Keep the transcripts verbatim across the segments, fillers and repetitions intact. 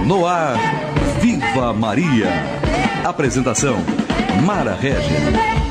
No ar, Viva Maria. Apresentação, Mara Régia.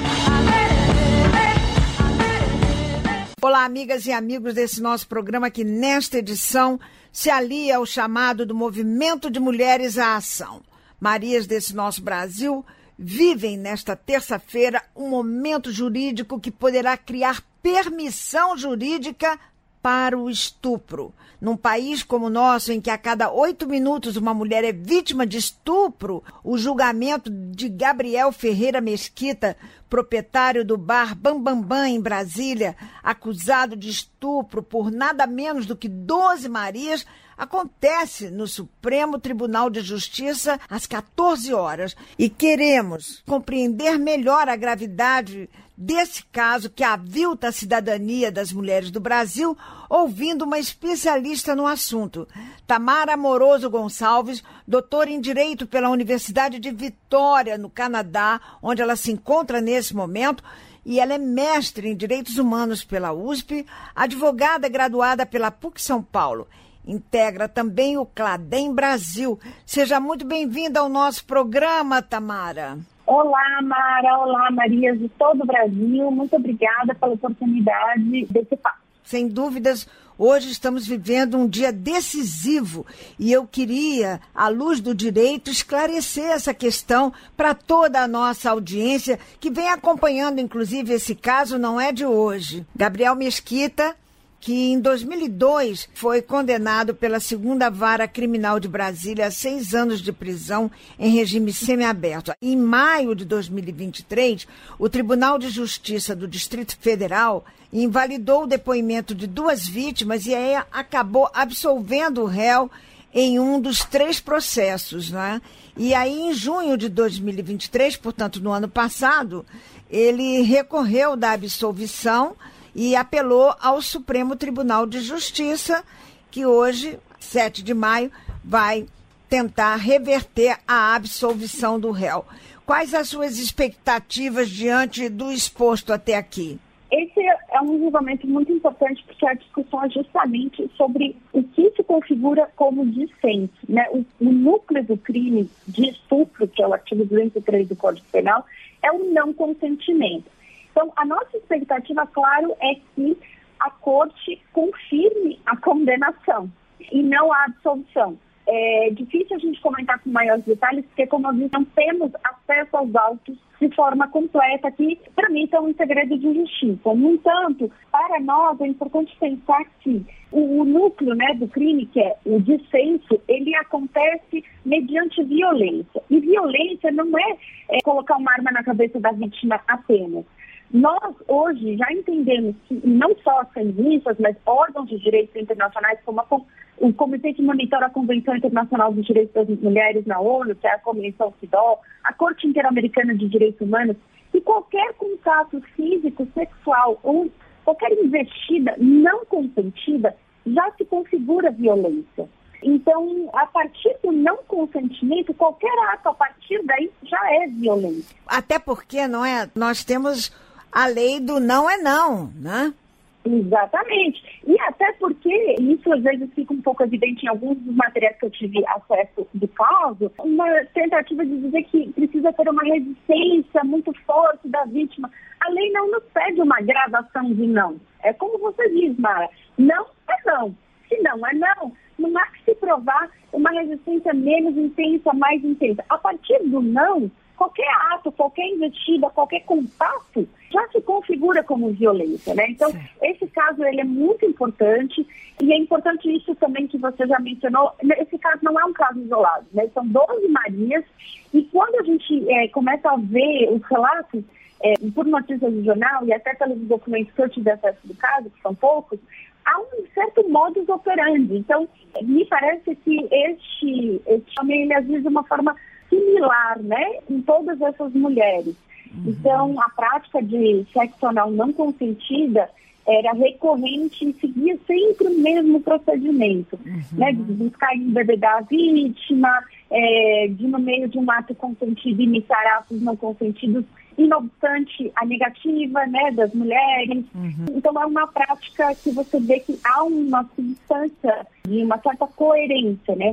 Olá, amigas e amigos desse nosso programa que nesta edição se alia ao chamado do Movimento de Mulheres à Ação. Marias desse nosso Brasil vivem nesta terça-feira um momento jurídico que poderá criar permissão jurídica para o estupro. Num país como o nosso, em que a cada oito minutos uma mulher é vítima de estupro, o julgamento de Gabriel Ferreira Mesquita, proprietário do bar Bam Bam Bam em Brasília, acusado de estupro por nada menos do que doze Marias, acontece no Supremo Tribunal de Justiça às quatorze horas. E queremos compreender melhor a gravidade desse caso que avilta a cidadania das mulheres do Brasil, ouvindo uma especialista no assunto. Tamara Amoroso Gonçalves, doutora em Direito pela Universidade de Vitória, no Canadá, onde ela se encontra nesse momento, e ela é mestre em Direitos Humanos pela U S P, advogada graduada pela P U C São Paulo. Integra também o Cladem Brasil. Seja muito bem-vinda ao nosso programa, Tamara. Olá, Mara. Olá, Marias de todo o Brasil. Muito obrigada pela oportunidade desse papo. Sem dúvidas, hoje estamos vivendo um dia decisivo e eu queria, à luz do direito, esclarecer essa questão para toda a nossa audiência que vem acompanhando, inclusive, esse caso, não é de hoje. Gabriel Mesquita, que em dois mil e dois foi condenado pela segunda Vara Criminal de Brasília a seis anos de prisão em regime semiaberto. Em maio de dois mil e vinte e três, o Tribunal de Justiça do Distrito Federal invalidou o depoimento de duas vítimas e aí acabou absolvendo o réu em um dos três processos, né? E aí, em junho de dois mil e vinte e três, portanto, no ano passado, ele recorreu da absolvição e apelou ao Supremo Tribunal de Justiça, que hoje, sete de maio, vai tentar reverter a absolvição do réu. Quais as suas expectativas diante do exposto até aqui? Esse é um julgamento muito importante porque a discussão é justamente sobre o que se configura como dissenso, né? O, o núcleo do crime de estupro, que é o artigo duzentos e três do Código Penal, é o não consentimento. Então, a nossa expectativa, claro, é que a Corte confirme a condenação e não a absolvição. É difícil a gente comentar com maiores detalhes, porque, como eu disse, não temos acesso aos autos de forma completa, que, para mim, são um segredo de justiça. No entanto, para nós, é importante pensar que o, o núcleo, né, do crime, que é o dissenso, ele acontece mediante violência. E violência não é, é colocar uma arma na cabeça da vítima apenas. Nós, hoje, já entendemos que não só as feministas, mas órgãos de direitos internacionais, como a, o Comitê que monitora a Convenção Internacional dos Direitos das Mulheres na ONU, que é a Convenção CEDAW, a Corte Interamericana de Direitos Humanos, que qualquer contato físico, sexual ou qualquer investida não consentida já se configura violência. Então, a partir do não consentimento, qualquer ato a partir daí já é violência. Até porque, não é? Nós temos a lei do não é não, né? Exatamente. E até porque, isso às vezes fica um pouco evidente em alguns dos materiais que eu tive acesso do caso, uma tentativa de dizer que precisa ter uma resistência muito forte da vítima. A lei não nos pede uma gradação de não. É como você diz, Mara, não é não. Se não é não, não há que se provar uma resistência menos intensa, mais intensa. A partir do não, qualquer ato, qualquer investida, qualquer contato já se configura como violência, né? Então, sim, esse caso ele é muito importante e é importante isso também que você já mencionou. Esse caso não é um caso isolado, né? São doze Marias e quando a gente é, começa a ver os relatos é, por notícias do jornal e até pelos documentos que eu tive acesso do caso, que são poucos, há um certo modus operandi. Então, me parece que este, este homem ele agir de uma forma similar, né, em todas essas mulheres. Uhum. Então, a prática de sexo anal não consentida era recorrente e seguia sempre o mesmo procedimento, uhum, né, de buscar embebedar a vítima, é, de no meio de um ato consentido imitar atos não consentidos, e não obstante a negativa, né, das mulheres. Uhum. Então é uma prática que você vê que há uma substância de uma certa coerência, né?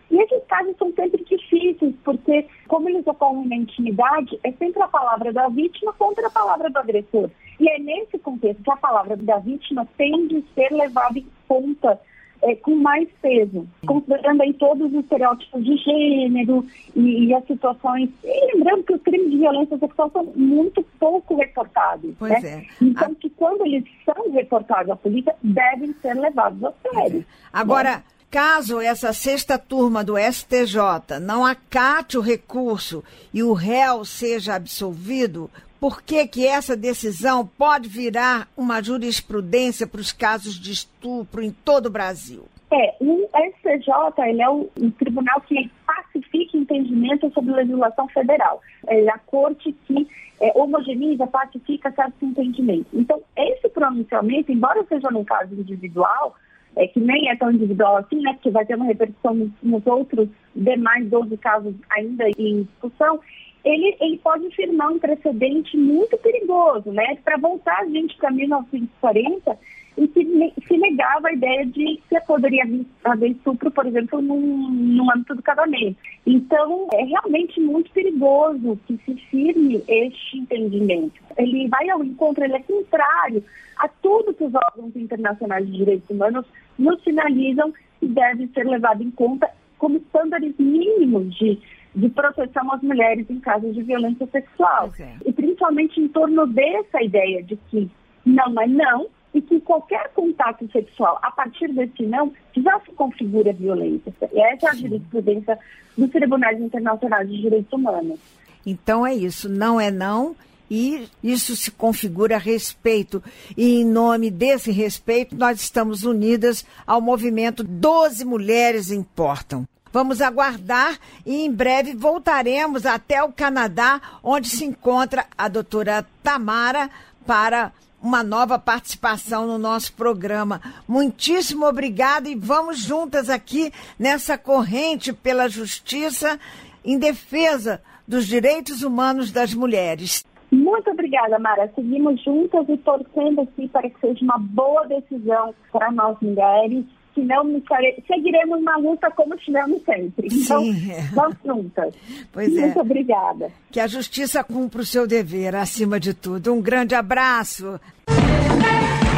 E esses casos são sempre difíceis, porque como eles ocorrem na intimidade, é sempre a palavra da vítima contra a palavra do agressor. E é nesse contexto que a palavra da vítima tem de ser levada em conta é, com mais peso, considerando aí todos os estereótipos de gênero e, e as situações. E lembrando que os crimes de violência sexual são muito pouco reportados. Pois né? é. Então, a... que quando eles são reportados à polícia, devem ser levados a sério. É. Agora... né? Caso essa sexta turma do S T J não acate o recurso e o réu seja absolvido, por que que essa decisão pode virar uma jurisprudência para os casos de estupro em todo o Brasil? É, o S T J ele é o, um tribunal que pacifica entendimento sobre legislação federal. É a corte que é, homogeneiza, pacifica certos entendimentos. Então, esse pronunciamento, embora seja num caso individual, É, que nem é tão individual assim, né, porque vai ter uma repercussão nos, nos outros demais doze casos ainda em discussão, ele, ele pode firmar um precedente muito perigoso, né, para voltar a gente para mil novecentos e quarenta, em que se negava a ideia de que poderia haver estupro, por exemplo, num, no âmbito do casamento. Então, é realmente muito perigoso que se firme este entendimento. Ele vai ao encontro, ele é contrário a tudo que os órgãos internacionais de direitos humanos nos sinalizam e deve ser levado em conta como estándares mínimos de, de proteção às mulheres em casos de violência sexual. É. E principalmente em torno dessa ideia de que não é não, e que qualquer contato sexual, a partir desse não, já se configura violência. E essa é a jurisprudência dos tribunais internacionais de direitos humanos. Então é isso, não é não, e isso se configura respeito. E em nome desse respeito, nós estamos unidas ao movimento doze Mulheres Importam. Vamos aguardar e em breve voltaremos até o Canadá, onde se encontra a doutora Tamara para uma nova participação no nosso programa. Muitíssimo obrigada e vamos juntas aqui nessa corrente pela justiça em defesa dos direitos humanos das mulheres. Muito obrigada, Mara. Seguimos juntas e torcendo aqui para que seja uma boa decisão para nós mulheres. Senão seguiremos na luta como estivemos sempre. Então, Sim. vamos juntas. Pois é. Muito obrigada. Que a justiça cumpra o seu dever, acima de tudo. Um grande abraço.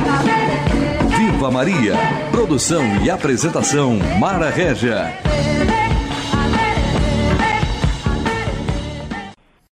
Viva Maria. Produção e apresentação, Mara Régia.